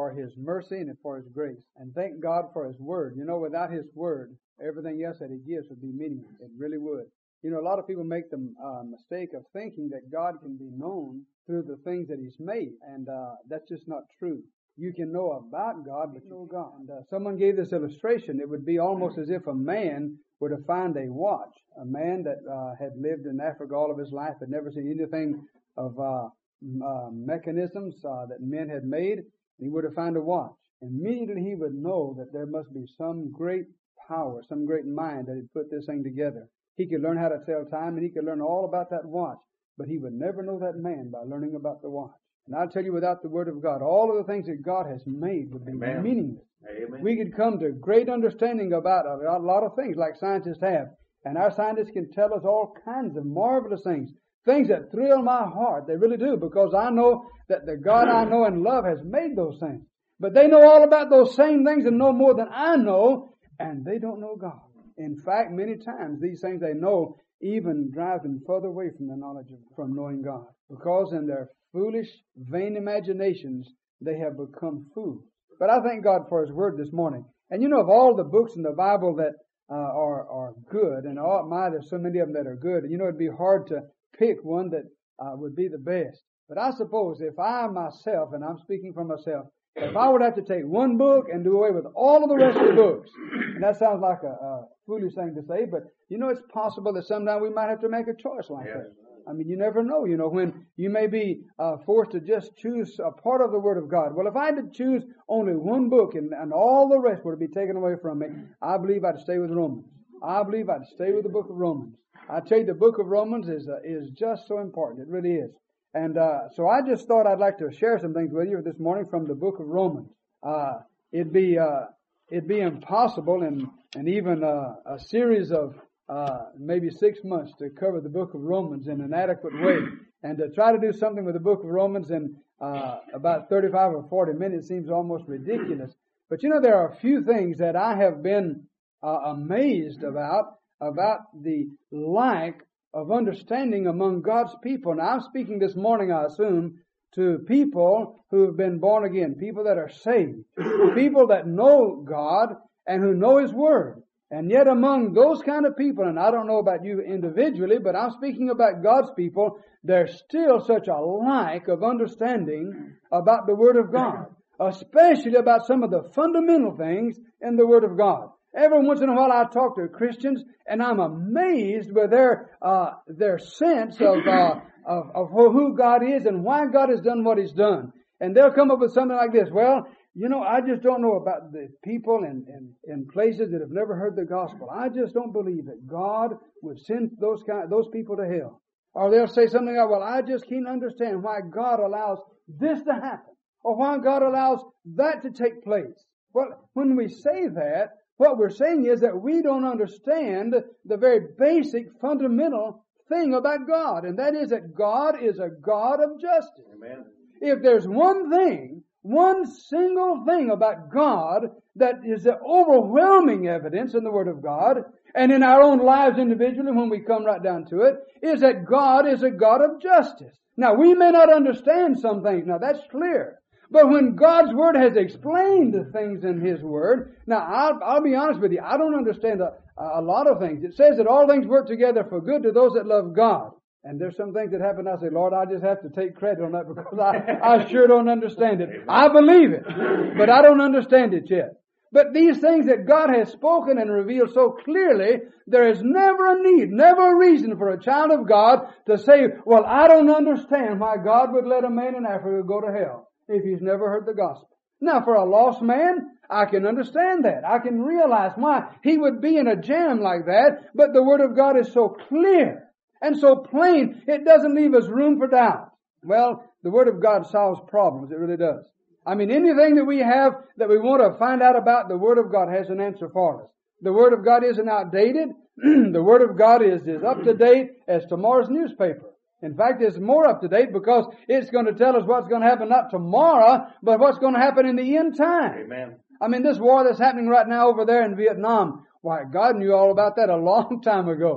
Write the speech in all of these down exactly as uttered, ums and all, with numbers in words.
for His mercy and for His grace. And thank God for His Word. You know, without His Word, everything else that He gives would be meaningless. It really would. You know, a lot of people make the uh, mistake of thinking that God can be known through the things that He's made. And uh, that's just not true. You can know about God, but you know God. And, uh, someone gave this illustration. It would be almost as if a man were to find a watch. A man that uh, had lived in Africa all of his life, had never seen anything of uh, uh, mechanisms uh, that men had made. He were to find a watch. Immediately he would know that there must be some great power, some great mind that had put this thing together. He could learn how to tell time, and he could learn all about that watch, but he would never know that man by learning about the watch. And I'll tell you, without the Word of God, all of the things that God has made would be Amen. meaningless. Amen. We could come to great understanding about a lot of things like scientists have. And our scientists can tell us all kinds of marvelous things. Things that thrill my heart. They really do, because I know that the God I know and love has made those things. But they know all about those same things and know more than I know, and they don't know God. In fact, many times these things they know even drive them further away from the knowledge of, from knowing God. Because in their foolish, vain imaginations, they have become fools. But I thank God for His Word this morning. And you know, of all the books in the Bible that uh, are are good, and oh my, there's so many of them that are good, you know, it'd be hard to pick one that uh, would be the best. But I suppose if I myself, and I'm speaking for myself, if I would have to take one book and do away with all of the rest of the books, and that sounds like a, a foolish thing to say, but you know, it's possible that sometime we might have to make a choice like yes. that. I mean, you never know, you know, when you may be uh, forced to just choose a part of the Word of God. Well, if I had to choose only one book and, and all the rest were to be taken away from me, I believe I'd stay with Romans. I believe I'd stay with the book of Romans. I tell you, the book of Romans is uh, is just so important. It really is. And uh, so I just thought I'd like to share some things with you this morning from the book of Romans. Uh, it'd be uh, it'd be impossible in, in even uh, a series of uh, maybe six months to cover the book of Romans in an adequate way. And to try to do something with the book of Romans in uh, about thirty-five or forty minutes seems almost ridiculous. But you know, there are a few things that I have been uh, amazed about, about the lack of understanding among God's people. Now, I'm speaking this morning, I assume, to people who have been born again, people that are saved, people that know God and who know His Word. And yet among those kind of people, and I don't know about you individually, but I'm speaking about God's people, there's still such a lack of understanding about the Word of God, especially about some of the fundamental things in the Word of God. Every once in a while I talk to Christians, and I'm amazed with their uh, their sense of, uh, of of who God is and why God has done what He's done. And they'll come up with something like this. Well, you know, I just don't know about the people in, in, in places that have never heard the gospel. I just don't believe that God would send those kind those people to hell. Or they'll say something like, well, I just can't understand why God allows this to happen, or why God allows that to take place. Well, when we say that, what we're saying is that we don't understand the very basic, fundamental thing about God, and that is that God is a God of justice. Amen. If there's one thing, one single thing about God that is the overwhelming evidence in the Word of God, and in our own lives individually when we come right down to it, is that God is a God of justice. Now, we may not understand some things. Now, that's clear. But when God's Word has explained the things in His Word, now I'll, I'll be honest with you, I don't understand a, a lot of things. It says that all things work together for good to those that love God. And there's some things that happen, I say, Lord, I just have to take credit on that because I, I sure don't understand it. I believe it, but I don't understand it yet. But these things that God has spoken and revealed so clearly, there is never a need, never a reason for a child of God to say, well, I don't understand why God would let a man in Africa go to hell if he's never heard the gospel. Now, for a lost man, I can understand that. I can realize why he would be in a jam like that, but the Word of God is so clear and so plain, it doesn't leave us room for doubt. Well, the Word of God solves problems. It really does. I mean, anything that we have that we want to find out about, the Word of God has an answer for us. The Word of God isn't outdated. The Word of God is as up to date as tomorrow's newspaper. In fact, it's more up to date because it's going to tell us what's going to happen not tomorrow, but what's going to happen in the end time. Amen. I mean, this war that's happening right now over there in Vietnam, why, God knew all about that a long time ago.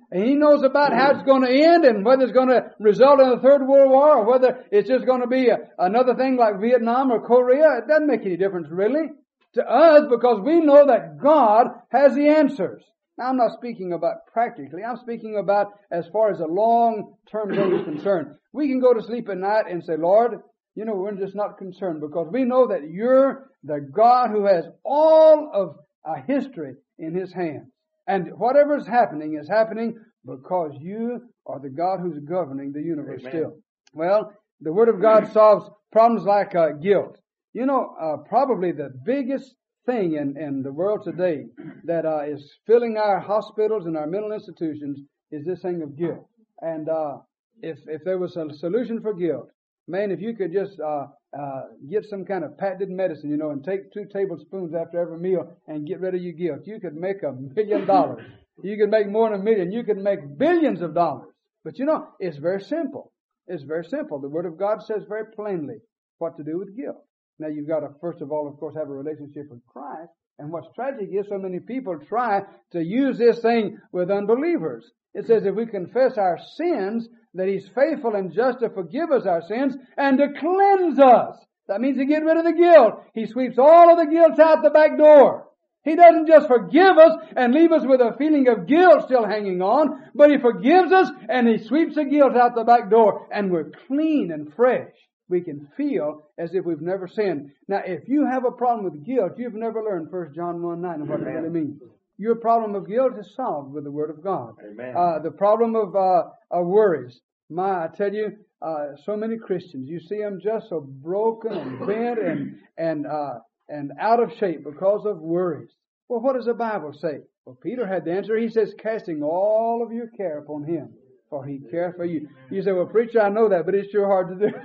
And He knows about how it's going to end and whether it's going to result in a third world war or whether it's just going to be a, another thing like Vietnam or Korea. It doesn't make any difference really to us because we know that God has the answers. Now I'm not speaking about practically. I'm speaking about as far as a long-term thing is concerned. We can go to sleep at night and say, Lord, you know, we're just not concerned because we know that You're the God who has all of our history in His hands. And whatever is happening is happening because You are the God who's governing the universe Amen. Still. Well, the Word of God solves problems like uh, guilt. You know, uh, probably the biggest thing in, in the world today that uh, is filling our hospitals and our mental institutions is this thing of guilt. And uh, if if there was a solution for guilt, man, if you could just uh, uh, get some kind of patented medicine, you know, and take two tablespoons after every meal and get rid of your guilt, you could make a million dollars. You could make more than a million. You could make billions of dollars. But you know, it's very simple. It's very simple. The Word of God says very plainly what to do with guilt. Now you've got to, first of all, of course, have a relationship with Christ. And what's tragic is so many people try to use this thing with unbelievers. It says if we confess our sins, that He's faithful and just to forgive us our sins and to cleanse us. That means to get rid of the guilt. He sweeps all of the guilt out the back door. He doesn't just forgive us and leave us with a feeling of guilt still hanging on, but He forgives us and He sweeps the guilt out the back door and we're clean and fresh. We can feel as if we've never sinned. Now, if you have a problem with guilt, you've never learned First John one nine and what it really means. Your problem of guilt is solved with the Word of God. Amen. Uh, the problem of, uh, of worries. My, I tell you, uh, so many Christians, you see them just so broken and bent and, and, uh, and out of shape because of worries. Well, what does the Bible say? Well, Peter had the answer. He says, casting all of your care upon Him, for He cares for you. You say, well, preacher, I know that, but it's sure hard to do.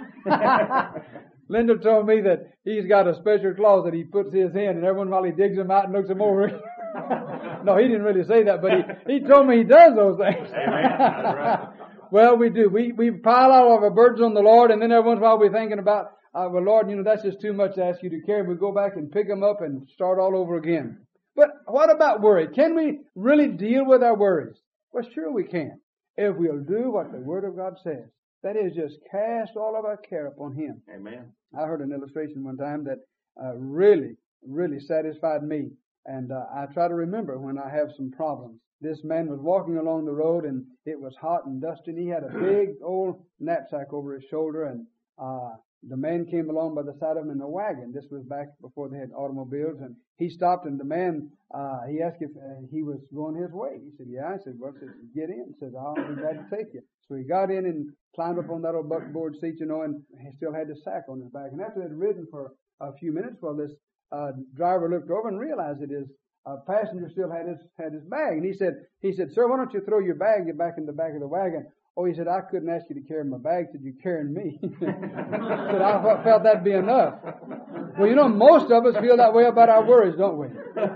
Linda told me that he's got a special closet he puts his in, and everyone while he digs them out and looks them over. No, he didn't really say that, but he, he told me he does those things. Amen. That's right. Well, we do. We we pile all of our burdens on the Lord, and then every once in a while we're thinking about, uh, well, Lord, you know, that's just too much to ask You to carry. We go back and pick them up and start all over again. But what about worry? Can we really deal with our worries? Well, sure we can. If we'll do what the Word of God says. That is, just cast all of our care upon Him. Amen. I heard an illustration one time that uh, really, really satisfied me. And uh, I try to remember when I have some problems. This man was walking along the road and it was hot and dusty. And he had a big old knapsack over his shoulder. And uh, the man came along by the side of him in a wagon. This was back before they had automobiles. And he stopped and the man, uh, he asked if uh, he was going his way. He said, yeah. I said, well, I said, get in. He said, I'll be glad to take you. So he got in and climbed up on that old buckboard seat, you know, and he still had his sack on his back. And after they'd ridden for a few minutes, well, this uh, driver looked over and realized that his uh, passenger still had his had his bag. And he said, he said, sir, why don't you throw your bag back in the back of the wagon? Oh, he said, I couldn't ask you to carry my bag. He said, you're carrying me. He said, I felt that'd be enough. Well, you know, most of us feel that way about our worries, don't we?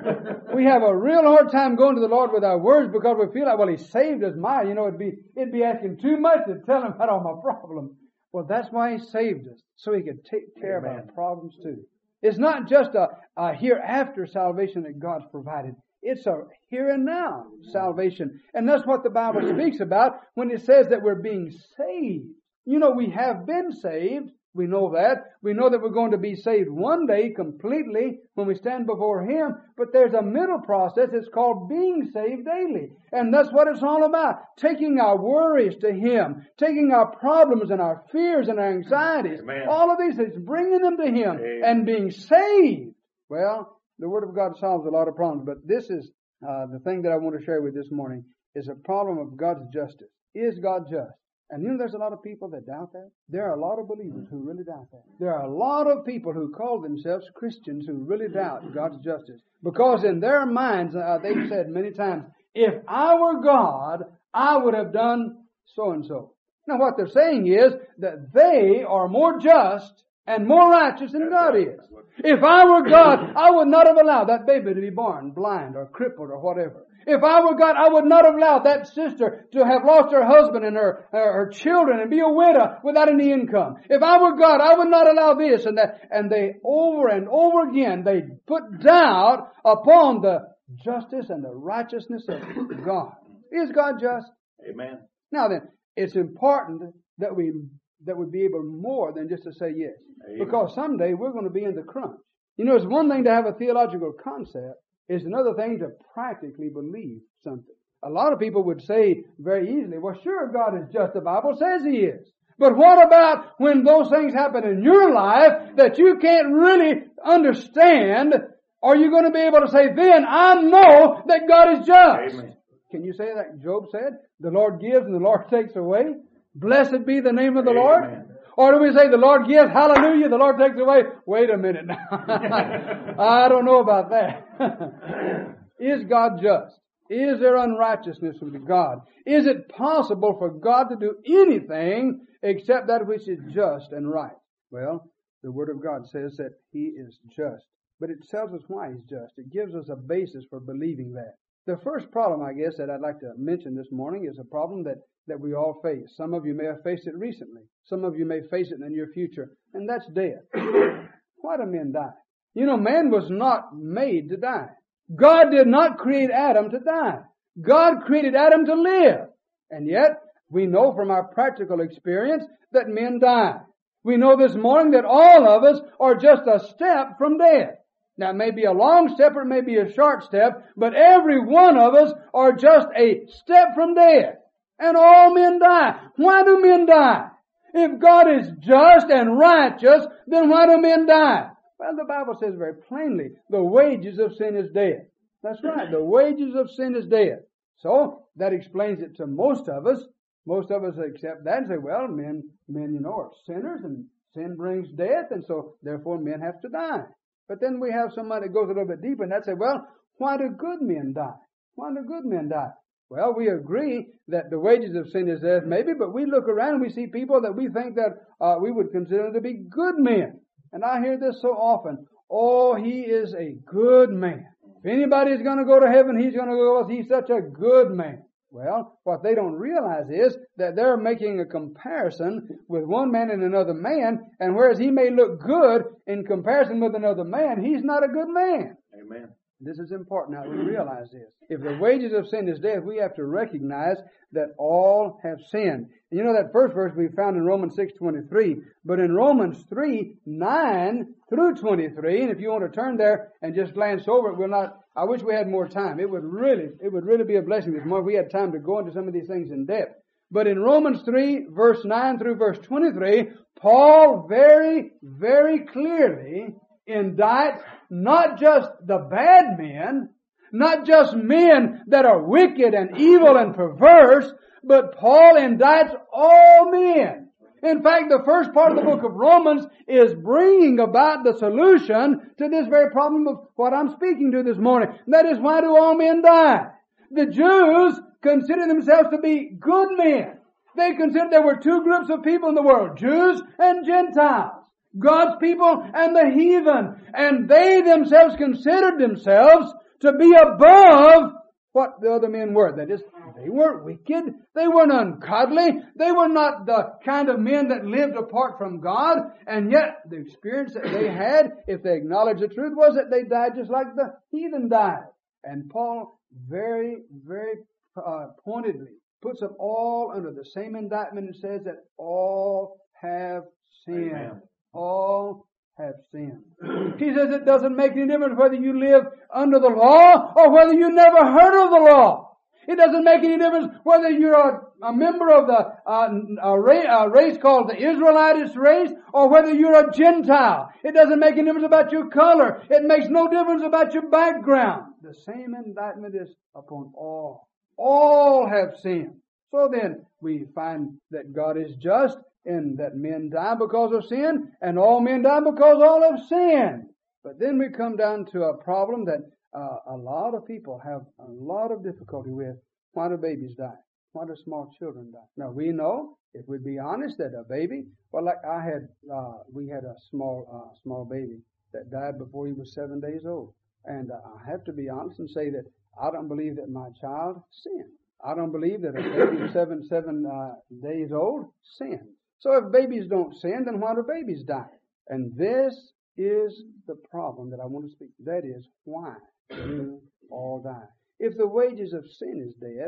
We have a real hard time going to the Lord with our worries because we feel like, well, He saved us. My, you know, it'd be, it'd be asking too much to tell Him about all my problems. Well, that's why He saved us, so He could take care Amen. Of our problems too. It's not just a, a hereafter salvation that God's provided. It's a here and now salvation. And that's what the Bible speaks about when it says that we're being saved. You know, we have been saved. We know that. We know that we're going to be saved one day completely when we stand before Him. But there's a middle process. It's called being saved daily. And that's what it's all about. Taking our worries to Him. Taking our problems and our fears and our anxieties. Amen. All of these things, bringing them to Him. Amen. And being saved. Well, the Word of God solves a lot of problems. But this is uh, the thing that I want to share with this morning is a problem of God's justice. Is God just? And you know there's a lot of people that doubt that. There are a lot of believers who really doubt that. There are a lot of people who call themselves Christians who really doubt God's justice. Because in their minds, uh, they've said many times, if I were God, I would have done so and so. Now what they're saying is that they are more just and more righteous than God is. If I were God, I would not have allowed that baby to be born blind or crippled or whatever. If I were God, I would not have allowed that sister to have lost her husband and her, her, her children and be a widow without any income. If I were God, I would not allow this and that. And they over and over again, they put doubt upon the justice and the righteousness of God. Is God just? Amen. Now then, it's important that we that we be able more than just to say yes. Amen. Because someday we're going to be in the crunch. You know, it's one thing to have a theological concept. It's another thing to practically believe something. A lot of people would say very easily, well, sure, God is just. The Bible says He is. But what about when those things happen in your life that you can't really understand? Are you going to be able to say, then I know that God is just? Amen. Can you say that Job said? The Lord gives and the Lord takes away. Blessed be the name of the Amen. Lord. Or do we say the Lord gives, hallelujah, the Lord takes away? Wait a minute now. I don't know about that. Is God just? Is there unrighteousness with God? Is it possible for God to do anything except that which is just and right? Well, the Word of God says that He is just. But it tells us why He's just. It gives us a basis for believing that. The first problem, I guess, that I'd like to mention this morning is a problem that, that we all face. Some of you may have faced it recently. Some of you may face it in the near future. And that's death. Why do men die? You know, man was not made to die. God did not create Adam to die. God created Adam to live. And yet, we know from our practical experience that men die. We know this morning that all of us are just a step from death. Now, it may be a long step or it may be a short step, but every one of us are just a step from death. And all men die. Why do men die? If God is just and righteous, then why do men die? Well, the Bible says very plainly, the wages of sin is death. That's right. The wages of sin is death. So, that explains it to most of us. Most of us accept that and say, well, men, men, you know, are sinners and sin brings death, and so therefore men have to die. But then we have somebody that goes a little bit deeper and that say, well, why do good men die? Why do good men die? Well, we agree that the wages of sin is death, maybe, but we look around and we see people that we think that uh, we would consider to be good men. And I hear this so often. Oh, he is a good man. If anybody's going to go to heaven, he's going to go because he's such a good man. Well, what they don't realize is that they're making a comparison with one man and another man, and whereas he may look good in comparison with another man, he's not a good man. Amen. This is important now we realize this. If the wages of sin is death, we have to recognize that all have sinned. And you know that first verse we found in Romans six twenty-three, but in Romans three nine through twenty-three, and if you want to turn there and just glance over it, we'll not, I wish we had more time. It would really, it would really be a blessing this morning if we had time to go into some of these things in depth. But in Romans three, verse nine through verse twenty-three, Paul very, very clearly indicts not just the bad men, not just men that are wicked and evil and perverse, but Paul indicts all men. In fact, the first part of the book of Romans is bringing about the solution to this very problem of what I'm speaking to this morning. That is, why do all men die? The Jews consider themselves to be good men. They considered there were two groups of people in the world, Jews and Gentiles. God's people and the heathen. And they themselves considered themselves to be above what the other men were. That is, they weren't wicked. They weren't ungodly. They were not the kind of men that lived apart from God. And yet, the experience that they had, if they acknowledged the truth, was that they died just like the heathen died. And Paul very, very uh, pointedly puts them all under the same indictment and says that all have sinned. Amen. All have sinned. He says it doesn't make any difference whether you live under the law or whether you never heard of the law. It doesn't make any difference whether you're a, a member of the uh, a, ra- a race called the Israelitish race or whether you're a Gentile. It doesn't make any difference about your color. It makes no difference about your background. The same indictment is upon all. All have sinned. So then we find that God is just and that men die because of sin, and all men die because all have sinned. But then we come down to a problem that uh, a lot of people have a lot of difficulty with. Why do babies die? Why do small children die? Now we know, if we be honest, that a baby, well, like I had, uh, we had a small, uh, small baby that died before he was seven days old. And uh, I have to be honest and say that I don't believe that my child sinned. I don't believe that a baby seven, seven uh, days old sinned. So if babies don't sin, then why do babies die? And this is the problem that I want to speak to. That is, why do all die? If the wages of sin is death,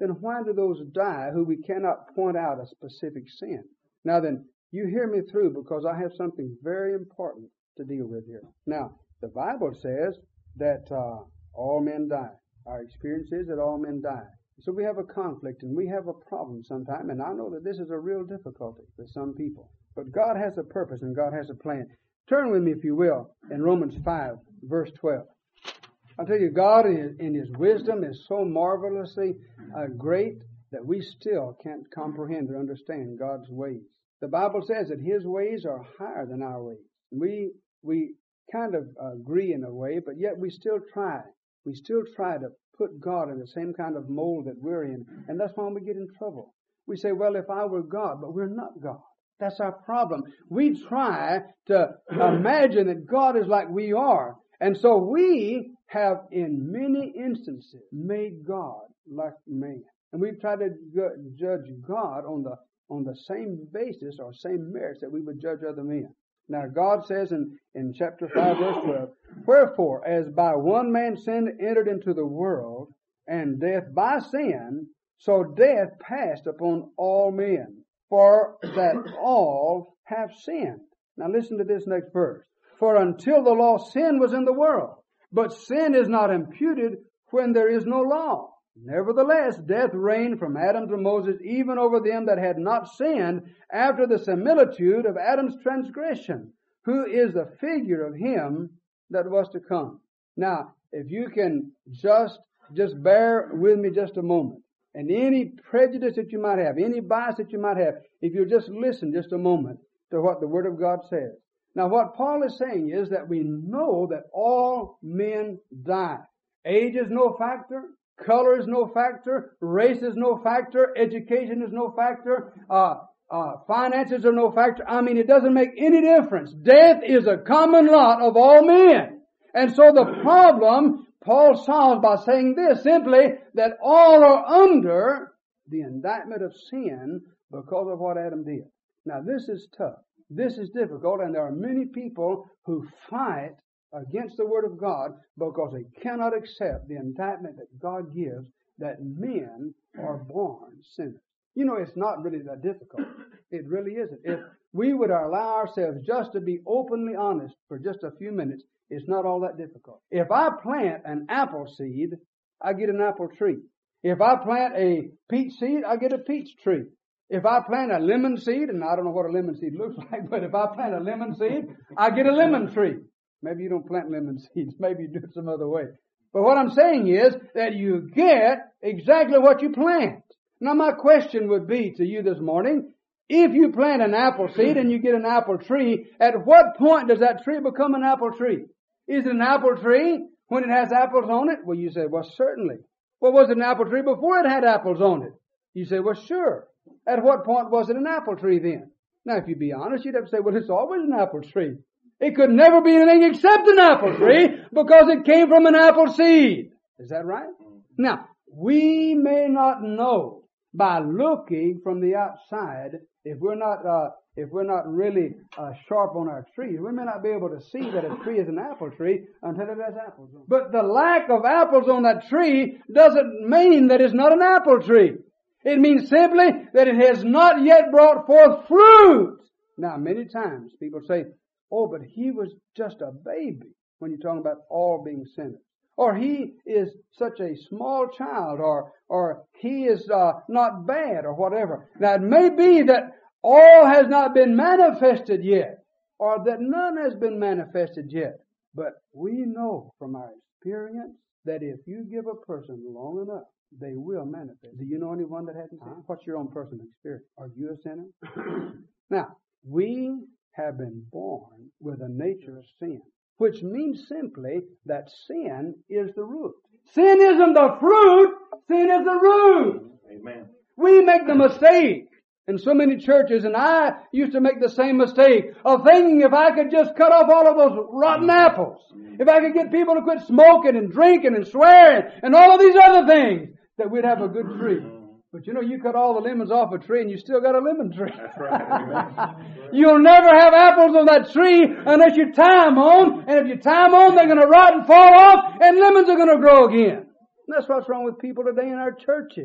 then why do those die who we cannot point out a specific sin? Now then, you hear me through because I have something very important to deal with here. Now, the Bible says that uh, all men die. Our experience is that all men die. So we have a conflict and we have a problem sometime, and I know that this is a real difficulty for some people. But God has a purpose and God has a plan. Turn with me, if you will, in Romans five, verse twelve. I'll tell you, God in His, in His wisdom is so marvelously uh, great that we still can't comprehend or understand God's ways. The Bible says that His ways are higher than our ways. We we kind of agree in a way, but yet we still try. We still try to put God in the same kind of mold that we're in, and that's why we get in trouble. We say, well, if I were God, but we're not God. That's our problem. We try to imagine that God is like we are, and so we have, in many instances, made God like man. And we've tried to judge God on the on the same basis or same merits that we would judge other men. Now, God says in, in chapter five, verse twelve, wherefore, as by one man sin entered into the world, and death by sin, so death passed upon all men, for that all have sinned. Now listen to this next verse. For until the law, sin was in the world, but sin is not imputed when there is no law. Nevertheless, death reigned from Adam to Moses, even over them that had not sinned, after the similitude of Adam's transgression, who is the figure of him that was to come. Now, if you can just, just bear with me just a moment, and any prejudice that you might have, any bias that you might have, if you'll just listen just a moment to what the Word of God says. Now, what Paul is saying is that we know that all men die. Age is no factor. Color is no factor. Race is no factor. Education is no factor. Uh, uh, finances are no factor. I mean, it doesn't make any difference. Death is a common lot of all men. And so the problem Paul solves by saying this simply, that all are under the indictment of sin because of what Adam did. Now, this is tough. This is difficult, and there are many people who fight against the Word of God because they cannot accept the indictment that God gives that men are born sinners. You know, it's not really that difficult. It really isn't. If we would allow ourselves just to be openly honest for just a few minutes, it's not all that difficult. If I plant an apple seed, I get an apple tree. If I plant a peach seed, I get a peach tree. If I plant a lemon seed, and I don't know what a lemon seed looks like, but if I plant a lemon seed, I get a lemon tree. Maybe you don't plant lemon seeds. Maybe you do it some other way. But what I'm saying is that you get exactly what you plant. Now, my question would be to you this morning, if you plant an apple seed and you get an apple tree, at what point does that tree become an apple tree? Is it an apple tree when it has apples on it? Well, you say, well, certainly. Well, was it an apple tree before it had apples on it? You say, well, sure. At what point was it an apple tree then? Now, if you be honest, you'd have to say, well, it's always an apple tree. It could never be anything except an apple tree because it came from an apple seed. Is that right? Now, we may not know by looking from the outside, if we're not uh, if we're not really uh, sharp on our trees, we may not be able to see that a tree is an apple tree until it has apples on it. But the lack of apples on that tree doesn't mean that it's not an apple tree. It means simply that it has not yet brought forth fruit. Now, many times people say, oh, but he was just a baby, when you're talking about all being sinners. Or he is such a small child, or or he is uh, not bad, or whatever. Now, it may be that all has not been manifested yet, or that none has been manifested yet. But we know from our experience that if you give a person long enough, they will manifest. Do you know anyone that hasn't sinned? What's your own personal experience? Are you a sinner? Now, we have been born with a nature of sin, which means simply that sin is the root. Sin isn't the fruit, sin is the root. Amen. We make the mistake in so many churches, and I used to make the same mistake of thinking if I could just cut off all of those rotten apples, if I could get people to quit smoking and drinking and swearing and all of these other things, that we'd have a good tree. But you know, you cut all the lemons off a tree and you still got a lemon tree. That's right. You'll never have apples on that tree unless you tie them on. And if you tie them on, they're going to rot and fall off and lemons are going to grow again. And that's what's wrong with people today in our churches.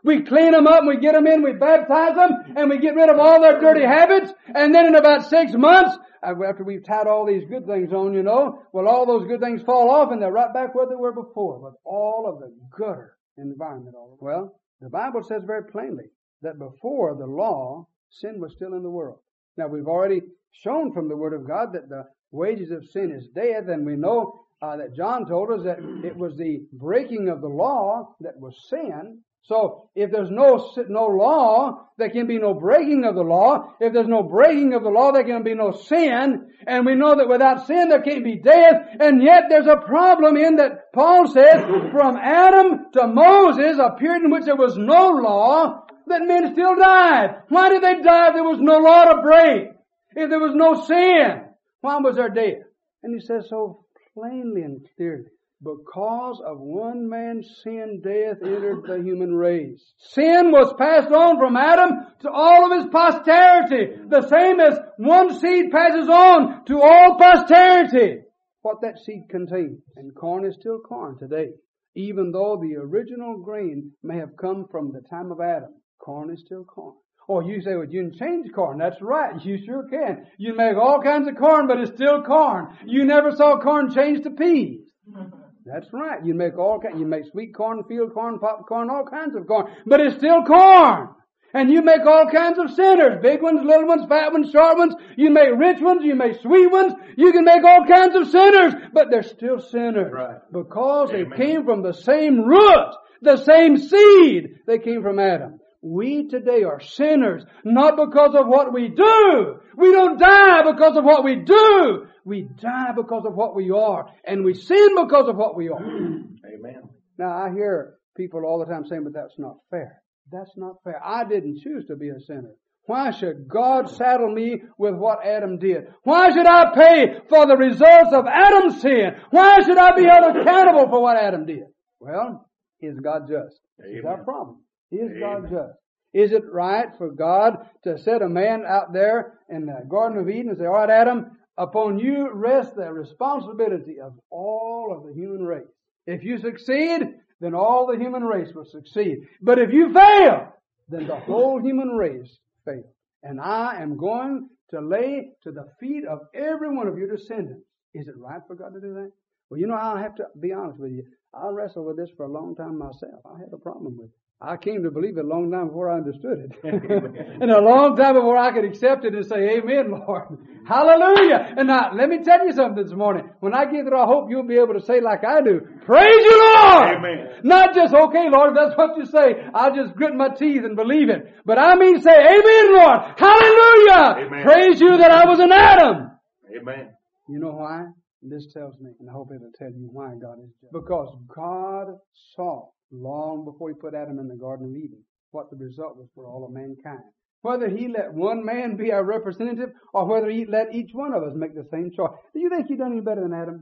We clean them up and we get them in, we baptize them, and we get rid of all their dirty habits, and then in about six months, after we've tied all these good things on, you know, well, all those good things fall off and they're right back where they were before, with all of the gutter environment. Well, the Bible says very plainly that before the law, sin was still in the world. Now, we've already shown from the Word of God that the wages of sin is death, and we know uh, that John told us that it was the breaking of the law that was sin. So, if there's no no law, there can be no breaking of the law. If there's no breaking of the law, there can be no sin. And we know that without sin, there can't be death. And yet, there's a problem in that Paul says, from Adam to Moses, a period in which there was no law, that men still died. Why did they die if there was no law to break? If there was no sin, why was there death? And he says so plainly and clearly. Because of one man's sin, death entered the human race. Sin was passed on from Adam to all of his posterity. The same as one seed passes on to all posterity. What that seed contains. And corn is still corn today. Even though the original grain may have come from the time of Adam. Corn is still corn. Oh, you say, well, you can change corn. That's right. You sure can. You make all kinds of corn, but it's still corn. You never saw corn change to peas. That's right. You make all kinds, you make sweet corn, field corn, popcorn, all kinds of corn. But it's still corn. And you make all kinds of sinners. Big ones, little ones, fat ones, short ones. You make rich ones, you make sweet ones. You can make all kinds of sinners. But they're still sinners. Right. Because Amen. They came from the same root, the same seed. They came from Adam. We today are sinners, not because of what we do. We don't die because of what we do. We die because of what we are. And we sin because of what we are. Amen. Now, I hear people all the time saying, but that's not fair. That's not fair. I didn't choose to be a sinner. Why should God saddle me with what Adam did? Why should I pay for the results of Adam's sin? Why should I be held accountable for what Adam did? Well, is God just? Amen. Is our problem. Is Amen. God just? Is it right for God to set a man out there in the Garden of Eden and say, all right, Adam, upon you rests the responsibility of all of the human race. If you succeed, then all the human race will succeed. But if you fail, then the whole human race fails. And I am going to lay to the feet of every one of your descendants. Is it right for God to do that? Well, you know, I'll have to be honest with you. I wrestled with this for a long time myself. I had a problem with it. I came to believe it a long time before I understood it. And a long time before I could accept it and say, Amen, Lord. Hallelujah. And now, let me tell you something this morning. When I get there, I hope you'll be able to say like I do, praise you, Lord. Amen. Not just, okay, Lord, if that's what you say, I'll just grit my teeth and believe it. But I mean say, Amen, Lord. Hallelujah. Amen. Praise you that I was an Adam. Amen. You know why? This tells me, and I hope it'll tell you why God is just. Because God saw long before He put Adam in the Garden of Eden what the result was for all of mankind. Whether He let one man be our representative or whether He let each one of us make the same choice. Do you think you've done any better than Adam?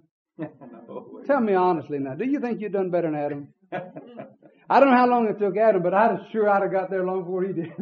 No. Tell me honestly now. Do you think you've done better than Adam? I don't know how long it took Adam, but I'm sure I'd have got there long before he did.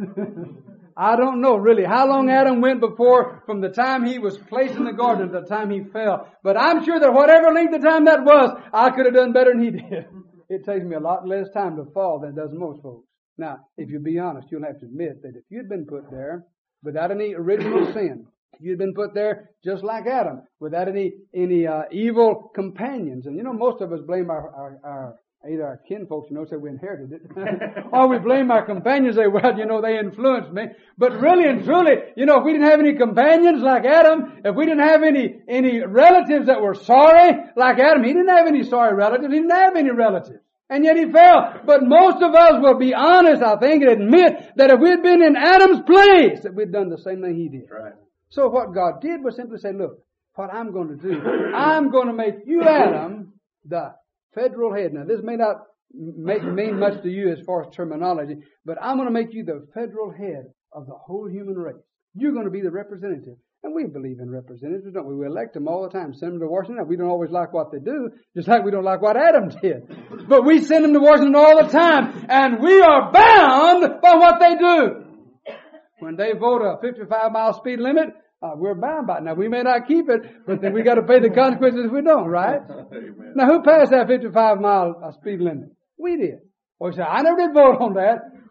I don't know really how long Adam went before from the time he was placed in the garden to the time he fell. But I'm sure that whatever length of time that was, I could have done better than he did. It takes me a lot less time to fall than it does most folks. Now, if you be honest, you'll have to admit that if you'd been put there without any original sin, if you'd been put there just like Adam, without any any uh, evil companions, and you know most of us blame our, our, our either our kin folks, you know, say we inherited it, or we blame our companions, say, well, you know, they influenced me. But really and truly, you know, if we didn't have any companions like Adam, if we didn't have any any relatives that were sorry like Adam, he didn't have any sorry relatives, he didn't have any relatives. And yet he fell. But most of us will be honest, I think, and admit that if we'd been in Adam's place, that we'd done the same thing he did. Right. So what God did was simply say, look, what I'm going to do, I'm going to make you, Adam, the federal head. Now, this may not make, mean much to you as far as terminology, but I'm going to make you the federal head of the whole human race. You're going to be the representative. And we believe in representatives, don't we? We elect them all the time. Send them to Washington. We don't always like what they do, just like we don't like what Adam did. But we send them to Washington all the time, and we are bound by what they do. When they vote a fifty-five mile speed limit, uh, we're bound by it. Now, we may not keep it, but then we got to pay the consequences if we don't, right? Now, who passed that fifty-five mile uh, speed limit? We did. Well, you say, I never did vote on that.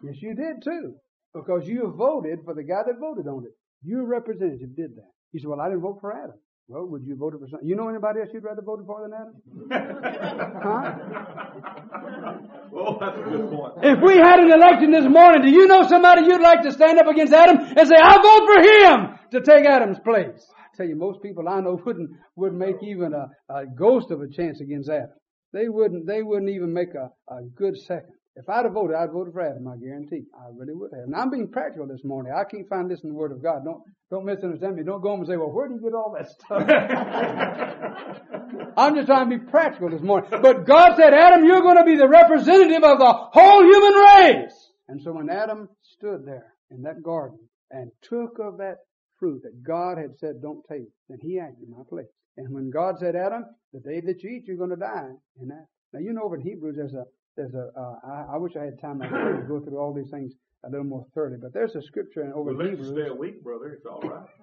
Yes, you did too. Because you voted for the guy that voted on it. Your representative did that. You said, well, I didn't vote for Adam. Well, would you vote for something? You know anybody else you'd rather vote for than Adam? Huh? Well, that's a good point. If we had an election this morning, do you know somebody you'd like to stand up against Adam and say, I vote for him to take Adam's place? I tell you, most people I know wouldn't, would make even a, a ghost of a chance against Adam. They wouldn't, they wouldn't even make a, a good second. If I'd have voted, I'd have voted for Adam, I guarantee. I really would have. And I'm being practical this morning. I can't find this in the Word of God. Don't, don't misunderstand me. Don't go home and say, well, where did you get all that stuff? I'm just trying to be practical this morning. But God said, Adam, you're going to be the representative of the whole human race. And so when Adam stood there in that garden and took of that fruit that God had said, don't take, then he acted in my place. And when God said, Adam, the day that you eat, you're going to die in that. Now, you know over in Hebrews, there's a There's a, uh, I, I wish I had time to go through all these things a little more thoroughly, but there's a scripture in over Well, in let you Hebrews. stay a week, brother. It's all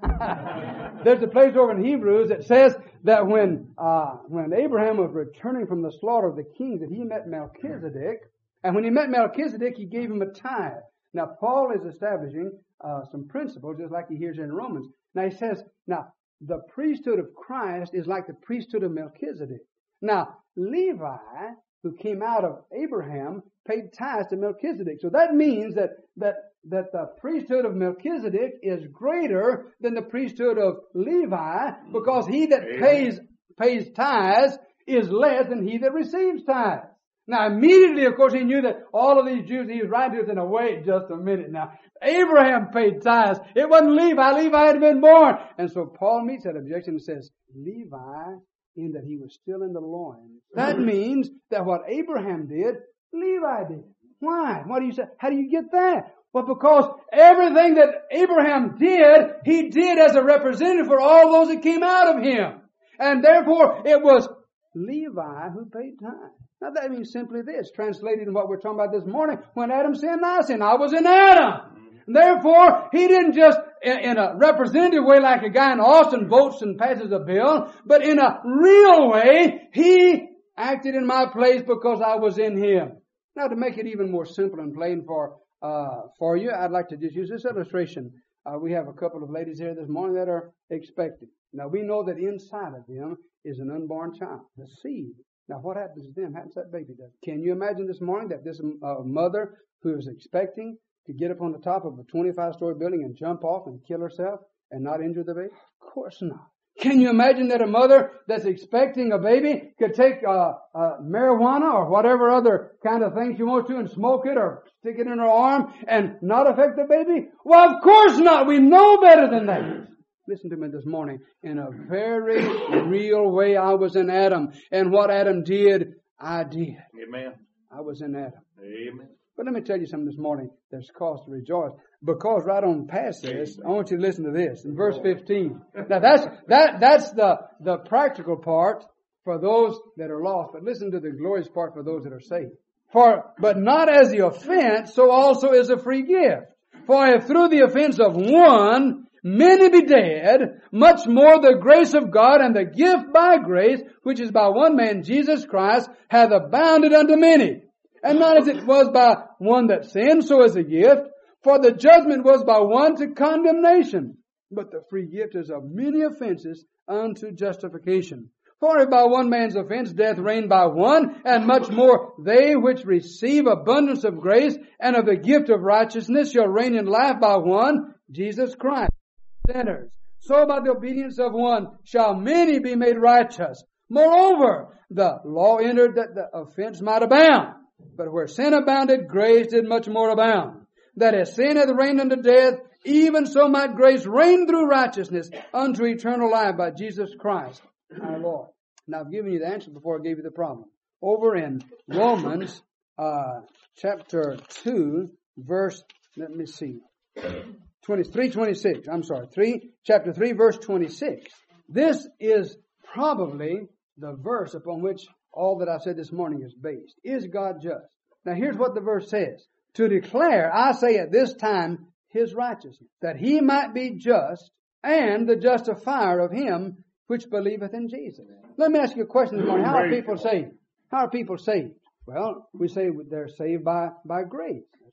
right. There's a place over in Hebrews that says that when, uh, when Abraham was returning from the slaughter of the kings, that he met Melchizedek, and when he met Melchizedek, he gave him a tithe. Now, Paul is establishing, uh, some principles, just like he hears in Romans. Now, he says, now, the priesthood of Christ is like the priesthood of Melchizedek. Now, Levi, who came out of Abraham, paid tithes to Melchizedek. So that means that, that, that the priesthood of Melchizedek is greater than the priesthood of Levi, because he that Amen. pays, pays tithes is less than he that receives tithes. Now immediately, of course, he knew that all of these Jews he was writing to us in a wait just a minute now. Abraham paid tithes. It wasn't Levi. Levi had been born. And so Paul meets that objection and says, Levi, in that he was still in the loins. That means that what Abraham did, Levi did. Why? What do you say? How do you get that? Well, because everything that Abraham did, he did as a representative for all those that came out of him. And therefore, it was Levi who paid tithes. Now that means simply this, translated in what we're talking about this morning, when Adam sinned, I sinned. I was in Adam. Therefore, he didn't just, in a representative way like a guy in Austin votes and passes a bill, but in a real way, he acted in my place because I was in him. Now to make it even more simple and plain for, uh, for you, I'd like to just use this illustration. Uh, we have a couple of ladies here this morning that are expecting. Now we know that inside of them is an unborn child, the seed. Now what happens to them? Happens to that baby does. Can you imagine this morning that this uh, mother who is expecting to get up on the top of a twenty-five story building and jump off and kill herself and not injure the baby? Of course not. Can you imagine that a mother that's expecting a baby could take uh, uh, marijuana or whatever other kind of thing she wants to and smoke it or stick it in her arm and not affect the baby? Well, of course not. We know better than that. Listen to me this morning. In a very real way, I was in Adam. And what Adam did, I did. Amen. I was in Adam. Amen. But let me tell you something this morning. There's cause to rejoice. Because right on past this, I want you to listen to this. In verse fifteen. Now that's, that, that's the, the practical part for those that are lost. But listen to the glorious part for those that are saved. For, but not as the offense, so also is a free gift. For if through the offense of one, many be dead, much more the grace of God and the gift by grace, which is by one man, Jesus Christ, hath abounded unto many. And not as it was by one that sinned, so is a gift. For the judgment was by one to condemnation, but the free gift is of many offenses unto justification. For if by one man's offense death reigned by one, and much more they which receive abundance of grace and of the gift of righteousness shall reign in life by one, Jesus Christ. Sinners. So by the obedience of one shall many be made righteous. Moreover, the law entered that the offense might abound. But where sin abounded, grace did much more abound. That as sin hath reigned unto death, even so might grace reign through righteousness unto eternal life by Jesus Christ our Lord. Now I've given you the answer before I gave you the problem. Over in Romans uh, chapter two, verse, let me see, twenty-three, twenty-six. I'm sorry, three, chapter three, verse twenty-six. This is probably the verse upon which all that I've said this morning is based. Is God just? Now here's what the verse says. To declare, I say at this time, His righteousness, that He might be just and the justifier of him which believeth in Jesus. Let me ask you a question this morning. How are people saved? How are people saved? Well, we say they're saved by, by grace. That's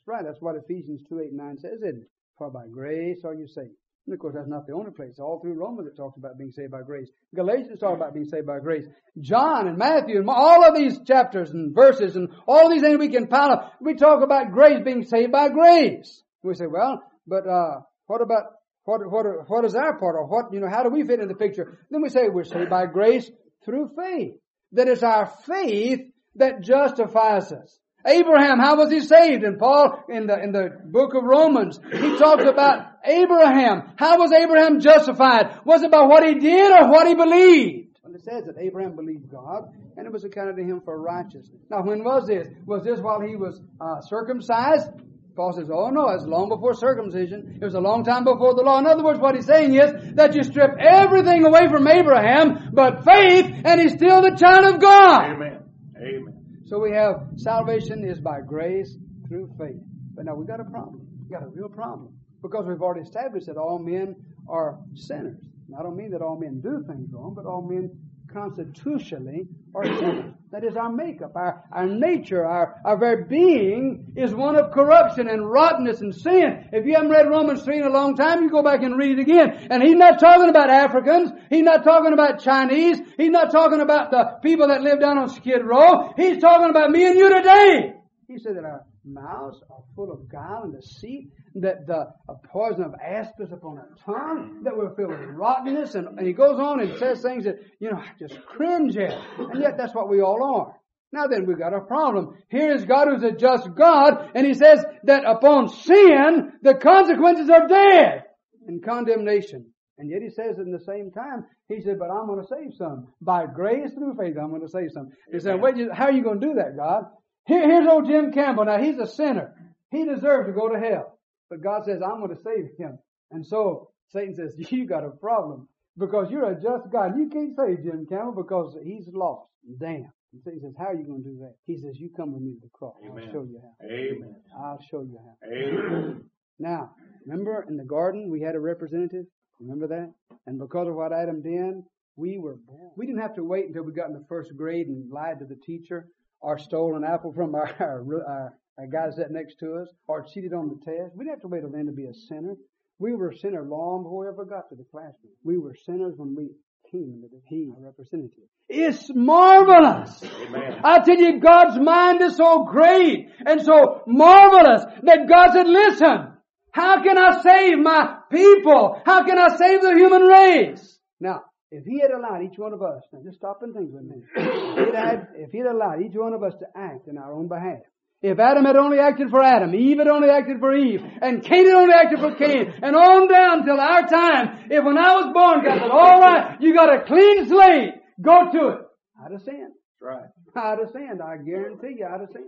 right. That's what Ephesians two, eight, and nine says, isn't it? For by grace are you saved. And of course, that's not the only place. All through Romans it talks about being saved by grace. Galatians talks about being saved by grace. John and Matthew and all of these chapters and verses and all these things we can pile up, we talk about grace, being saved by grace. We say, well, but uh what about what what what is our part, or what, you know, how do we fit in the picture? Then we say we're saved by grace through faith. That it's our faith that justifies us. Abraham, how was he saved? And Paul, in the in the book of Romans, he talks about Abraham. How was Abraham justified? Was it by what he did or what he believed? Well, it says that Abraham believed God, and it was accounted to him for righteousness. Now, when was this? Was this while he was uh, circumcised? Paul says, oh no, it's long before circumcision. It was a long time before the law. In other words, what he's saying is that you strip everything away from Abraham but faith, and he's still the child of God. Amen. Amen. So we have salvation is by grace through faith. But now we've got a problem. We've got a real problem. Because we've already established that all men are sinners. And I don't mean that all men do things wrong, but all men constitutionally are sinners. That is our makeup, our, our nature, our, our very being is one of corruption and rottenness and sin. If you haven't read Romans three in a long time, you go back and read it again. And he's not talking about Africans. He's not talking about Chinese. He's not talking about the people that live down on Skid Row. He's talking about me and you today. He said that our mouths are full of guile and deceit, that the poison of asp is upon our tongue, that we're filled with rottenness, and, and he goes on and says things that, you know, I just cringe at. And yet that's what we all are. Now then, we've got a problem. Here is God who's a just God, and he says that upon sin, the consequences are death and condemnation. And yet he says at the same time, he said, but I'm going to save some. By grace through faith, I'm going to save some. He said, wait, how are you going to do that, God? Here, here's old Jim Campbell. Now, he's a sinner. He deserves to go to hell. But God says, I'm going to save him. And so Satan says, you got a problem because you're a just God. You can't save Jim Campbell because he's lost. Damn. And Satan says, how are you going to do that? He says, you come with me to the cross. Amen. I'll show you how. Amen. I'll show you how. Amen. Now, remember in the garden we had a representative? Remember that? And because of what Adam did, we were born. We didn't have to wait until we got in the first grade and lied to the teacher, or stole an apple from our, our, our, our guy sitting next to us, or cheated on the test. We didn't have to wait till then to be a sinner. We were a sinner long before we ever got to the classroom. We were sinners when we came into the He, our representative. It's marvelous. Amen. I tell you, God's mind is so great and so marvelous that God said, listen, how can I save my people? How can I save the human race? Now, if He had allowed each one of us, now just stop and think with me. If He had, if He had allowed each one of us to act in our own behalf, if Adam had only acted for Adam, Eve had only acted for Eve, and Cain had only acted for Cain, and on down till our time, if when I was born, God said, all right, you got a clean slate, go to it. I'd have sinned. Right. I'd have sinned. I guarantee you I'd have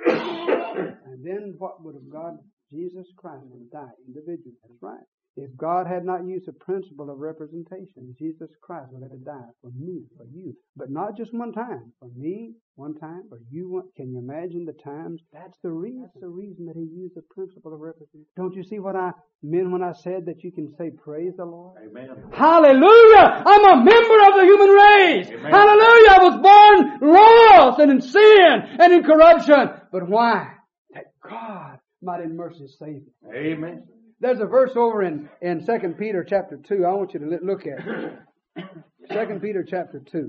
sinned. And then what would have God, Jesus Christ, would have died individually. That's right. If God had not used the principle of representation, Jesus Christ would have to die for me, for you. But not just one time. For me, one time. For you, one. Can you imagine the times? That's the reason. That's the reason that He used the principle of representation. Don't you see what I meant when I said that you can say, praise the Lord? Amen. Hallelujah! I'm a member of the human race. Amen. Hallelujah! I was born lost and in sin and in corruption. But why? That God might in mercy save me. Amen. There's a verse over in, in Second Peter chapter two. I want you to look at it. Second Peter chapter two.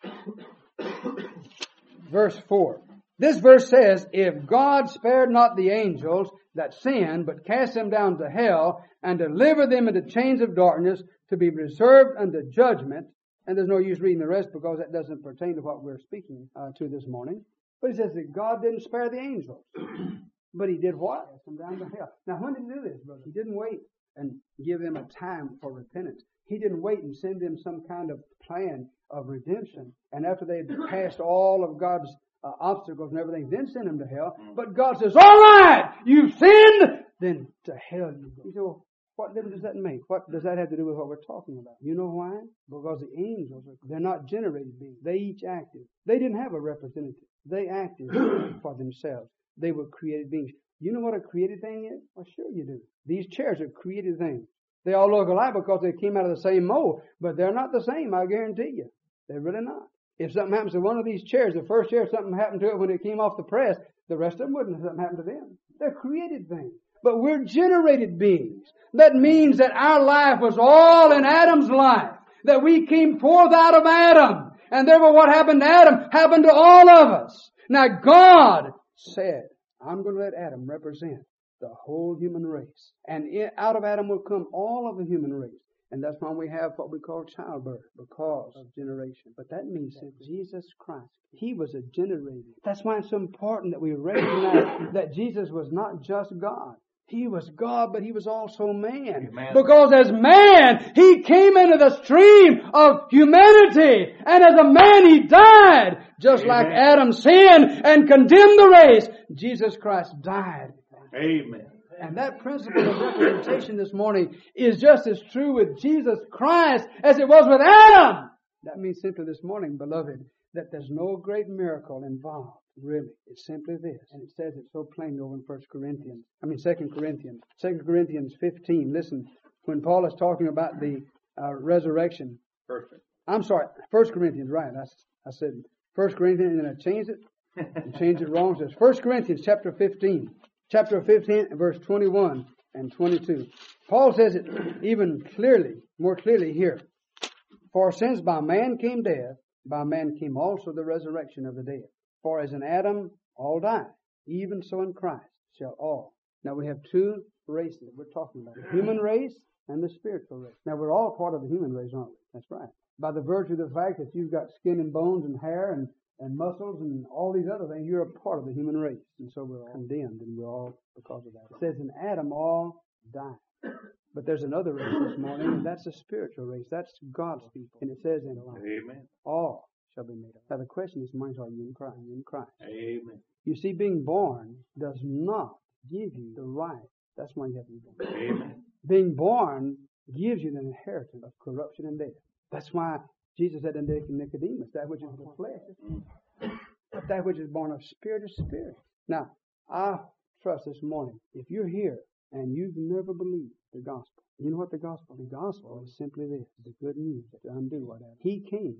Verse four. This verse says, if God spared not the angels that sinned, but cast them down to hell, and delivered them into chains of darkness, to be reserved unto judgment. And there's no use reading the rest because that doesn't pertain to what we're speaking uh, to this morning. But it says that God didn't spare the angels. But He did what? Cast them down to hell. Now, when did He do this, brother? He didn't wait and give them a time for repentance. He didn't wait and send them some kind of plan of redemption. And after they had passed all of God's uh, obstacles and everything, then send them to hell. But God says, all right, you've sinned, then to hell you go. You say, well, what difference does that make? What does that have to do with what we're talking about? You know why? Because the angels, are, they're not generated beings. They each acted. They didn't have a representative. They acted for themselves. They were created beings. You know what a created thing is? Well, sure you do. These chairs are created things. They all look alike because they came out of the same mold, but they're not the same, I guarantee you. They're really not. If something happens to one of these chairs, the first chair, something happened to it when it came off the press, the rest of them wouldn't have something happened to them. They're created things. But we're generated beings. That means that our life was all in Adam's life. That we came forth out of Adam. And therefore what happened to Adam happened to all of us. Now God said, I'm going to let Adam represent the whole human race. And in, out of Adam will come all of the human race. And that's why we have what we call childbirth, because of generation. But that means that Jesus Christ, He was a generator. That's why it's so important that we recognize that Jesus was not just God. He was God, but He was also man. Amen. Because as man, He came into the stream of humanity. And as a man, He died. Just Amen. Like Adam sinned and condemned the race, Jesus Christ died. Amen. And that principle of representation this morning is just as true with Jesus Christ as it was with Adam. That means simply this morning, beloved, that there's no great miracle involved. Really. It's simply this. And it says it so plainly over in First Corinthians. I mean Second Corinthians. Second Corinthians fifteen. Listen, when Paul is talking about the uh, resurrection. Perfect. I'm sorry. First Corinthians, right. I, I said First Corinthians and then I changed it. And changed it wrong. It says First Corinthians chapter fifteen. Chapter fifteen, verse twenty-one and twenty-two. Paul says it even clearly, more clearly here. For since by man came death, by man came also the resurrection of the dead. For as in Adam all die, even so in Christ shall all. Now we have two races we're talking about. The human race and the spiritual race. Now we're all part of the human race, aren't we? That's right. By the virtue of the fact that you've got skin and bones and hair and and muscles and all these other things, you're a part of the human race. And so we're all condemned, and we're all because of that. It says in Adam all died. But there's another race this morning, and that's a spiritual race. That's God's people. And it says in life, Amen. All shall be made up. Now the question is, mind are you in Christ? Are you in Christ? Amen. You see, being born does not give you the right. That's why you have to be born. Amen. Being born gives you the inheritance of corruption and death. That's why Jesus said to Nicodemus, that which is of the flesh, but that which is born of spirit is spirit. Now, I trust this morning, if you're here and you've never believed the gospel, you know what the gospel is? The gospel is simply this, the good news to undo whatever. He came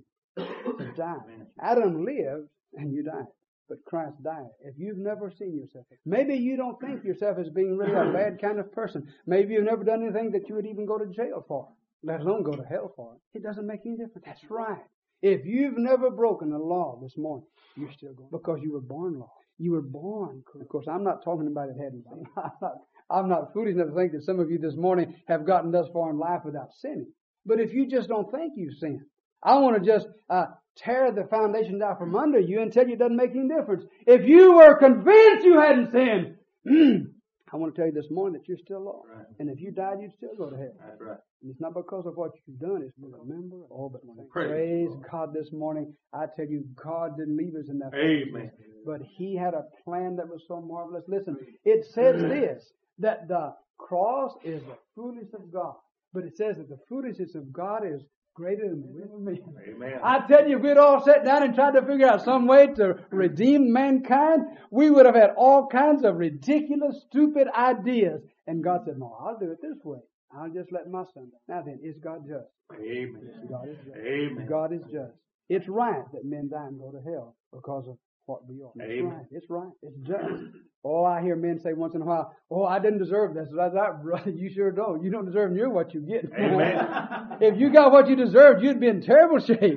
to die. Adam lived and you died, but Christ died. If you've never seen yourself, maybe you don't think yourself as being really a bad kind of person. Maybe you've never done anything that you would even go to jail for, let alone go to hell for it. It doesn't make any difference. That's right. If you've never broken the law this morning, you're still going. Because you were born law. You were born. Of course, I'm not talking about it hadn't sinned. I'm not, I'm not foolish enough to think that some of you this morning have gotten thus far in life without sinning. But if you just don't think you sin, I want to just uh, tear the foundation down from under you and tell you it doesn't make any difference. If you were convinced you hadn't sinned, I want to tell you this morning that you're still lost. Right. And if you died, you'd still go to hell. That's right. And it's not because of what you've done. It's because, remember, all but one. Praise, Praise God this morning. I tell you, God didn't leave us in that place. Amen. But He had a plan that was so marvelous. Listen, it says this, that the cross is the foolishness of God. But it says that the foolishness of God is greater than the will of men. Amen. I tell you, if we'd all sat down and tried to figure out some way to redeem mankind, we would have had all kinds of ridiculous, stupid ideas. And God said, no, I'll do it this way. I'll just let my son die. Now then, is God just? Amen. God is just. Amen. God is just. It's right that men die and go to hell because of what we are. It's Amen. right. It's right. It's just. Oh, I hear men say once in a while, oh, I didn't deserve this. That's right, brother. You sure don't. You don't deserve near what you get. Amen. If you got what you deserved, you'd be in terrible shape.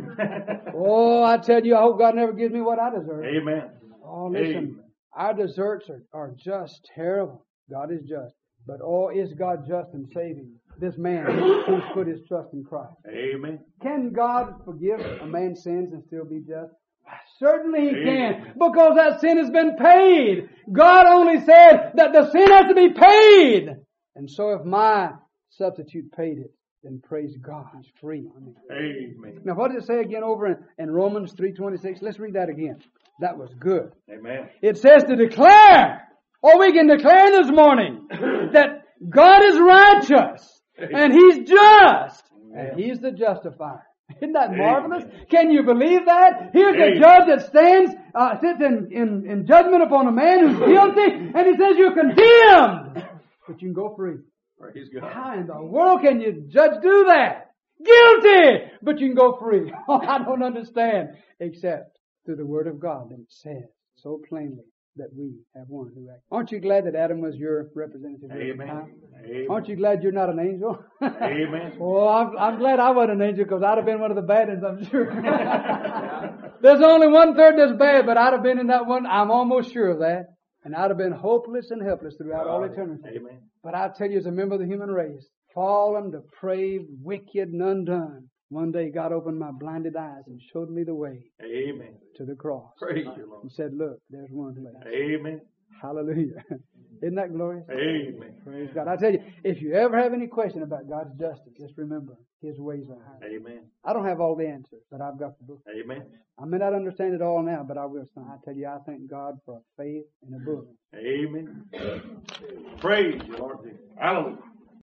Oh, I tell you, I hope God never gives me what I deserve. Amen. Oh, listen. Amen. Our deserts are, are just terrible. God is just. But oh, is God just in saving this man who's put his trust in Christ? Amen. Can God forgive a man's sins and still be just? Certainly He Amen. can, because that sin has been paid. God only said that the sin has to be paid. And so if my substitute paid it, then praise God, He's free. Amen. Now what does it say again over in, in Romans three twenty-six? Let's read that again. That was good. Amen. It says to declare, or we can declare this morning, that God is righteous, and He's just, and He's the justifier. Isn't that marvelous? Amen. Can you believe that? Here's Amen. a judge that stands, uh, sits in, in, in judgment upon a man who's guilty, and he says you're condemned, but you can go free. Praise God. How in the world can you judge do that? Guilty, but you can go free. Oh, I don't understand, except through the Word of God that it says so plainly that we have one who acts. Aren't you glad that Adam was your representative? Amen. Huh? Amen. Aren't you glad you're not an angel? Amen. Well, I'm, I'm glad I wasn't an angel because I'd have been one of the bad ones, I'm sure. There's only one third that's bad, but I'd have been in that one. I'm almost sure of that. And I'd have been hopeless and helpless throughout all eternity. Amen. But I tell you, as a member of the human race, fallen, depraved, wicked, and undone, one day God opened my blinded eyes and showed me the way Amen. to the cross. Praise you, Lord. He said, look, there's one place. Amen. Hallelujah. Isn't that glorious? Amen. Praise God. I tell you, if you ever have any question about God's justice, just remember, His ways are high. Amen. I don't have all the answers, but I've got the book. Amen. I may not understand it all now, but I will. I tell you, I thank God for faith in a book. Amen. Praise you, Lord. Hallelujah.